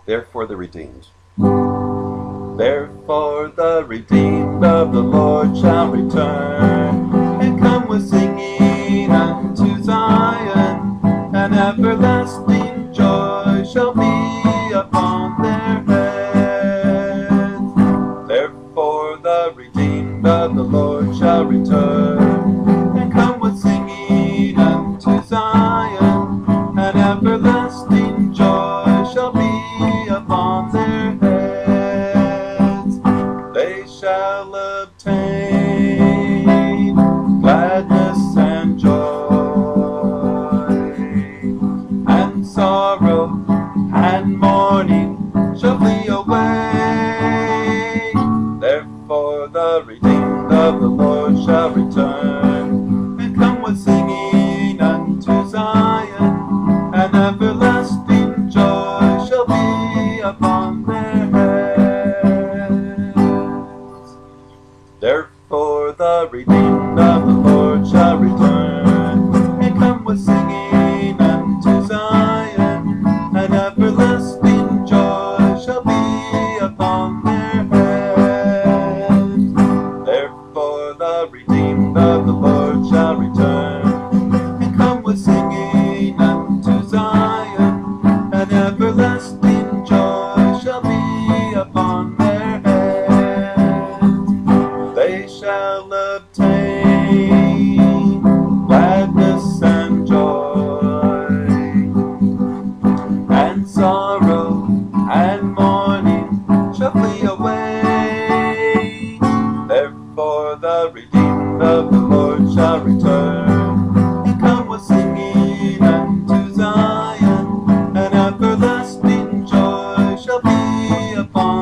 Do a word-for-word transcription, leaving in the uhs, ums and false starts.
Therefore the redeemed. Therefore the redeemed of the Lord shall return, and come with singing unto Zion, and everlasting joy shall be upon their heads. Therefore the redeemed of the Lord shall return, and come with singing unto Zion, and everlasting joy shall be upon their heads. They shall obtain gladness and joy, and sorrow and mourning shall flee away. Therefore the redeemed of the Lord shall return, and come with singing unto Zion, and everlasting joy shall be upon their heads. Therefore the redeemed of the Lord shall return, and come with singing unto Zion, and everlasting joy shall be upon their heads. Therefore the redeemed of the Lord shall return, and come with singing unto Zion, and everlasting joy shall be upon their heads. They shall obtain gladness and joy, and sorrow and mourning shall flee away. Therefore the redeemed of the Lord shall return, and come with singing unto Zion, and everlasting joy shall be upon